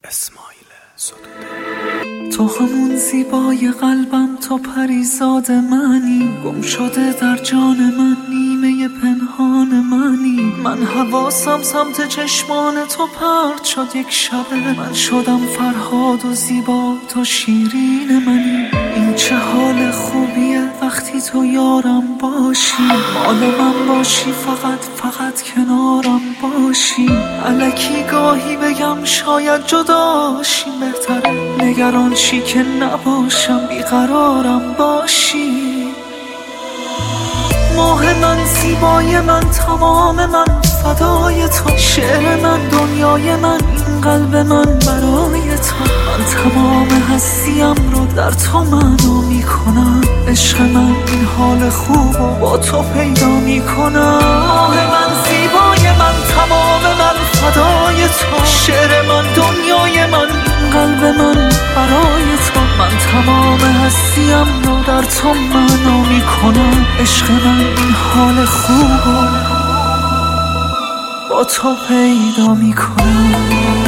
اسماعیل ستوده. تو همون زیبای قلبم، تو پریزاد منی، گم شده در جان من، نیمه پنهان منی. من حواسم سمت چشمان تو پرت شد یک شبه، من شدم فرهاد و زیبا، تو شیرین منی. این چه حال خوبیه وقتی تو یارم باشی، مال من باشی، فقط کنارم باشی. الکی گاهی بگم شاید جداشیم بهتره، نگران چی که نباشم، بیقرارم باشی. ماه من، زیبای من، تمام من، فدای تو. شعر من، دنیای من، این قلب من برای تو. من تمام هستیم رو در تو معنا میکنم. عشق من این حال خوب و با تو پیدا میکنم. ماه من، زیبای من، تمام من، فدای تو. شعر من، دنیای من، این قلب من برای تو. من تمام هستیم رو در تو معنا میکنم. عشق من این حال خوب و با تو پیدا میکنم.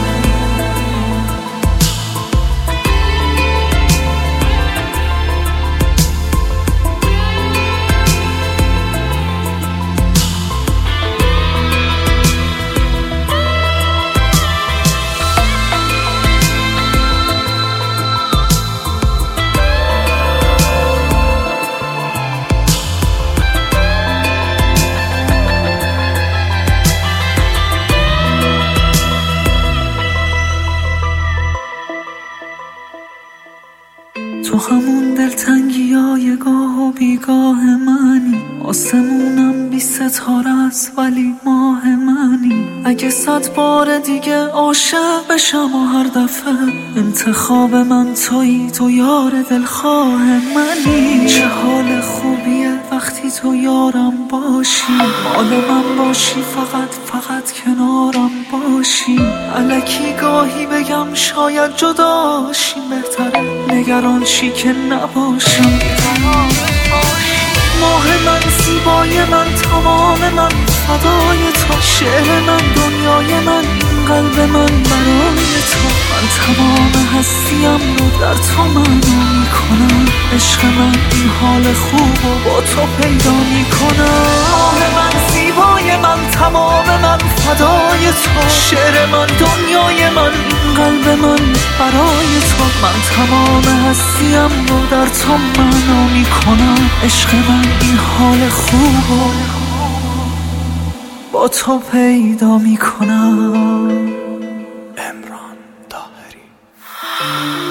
تو همون دلتنگی های گاه و بیگاه منی، آسمونم بی ستاره است ولی ماه منی. اگه 100 بار دیگه عاشق بشم و هر دفعه انتخاب من تویی، تو یار دلخواه منی. چه حال خوبیه وقتی تو یارم باشی، مال من باشی، فقط کنارم باشی. الکی گاهی بگم شاید جداشیم بهتره، نگران چی که نباشم، ماه من، زیبای من، تمام من، فدای تو. شعر من، دنیای من، این قلب من برای تو. من تمام هستیم رو در تو معنا میکنم. عشق من این حال خوب و با تو پیدا میکنم. ماه من، زیبای من، تمام من، فدای تو. شعر من، دنیای من، این قلب من برای تو. من تمام هستیم رو در تو معنا میکنم. عشق من این حال خوب و با تو پیدا میکنم. امران طاهری.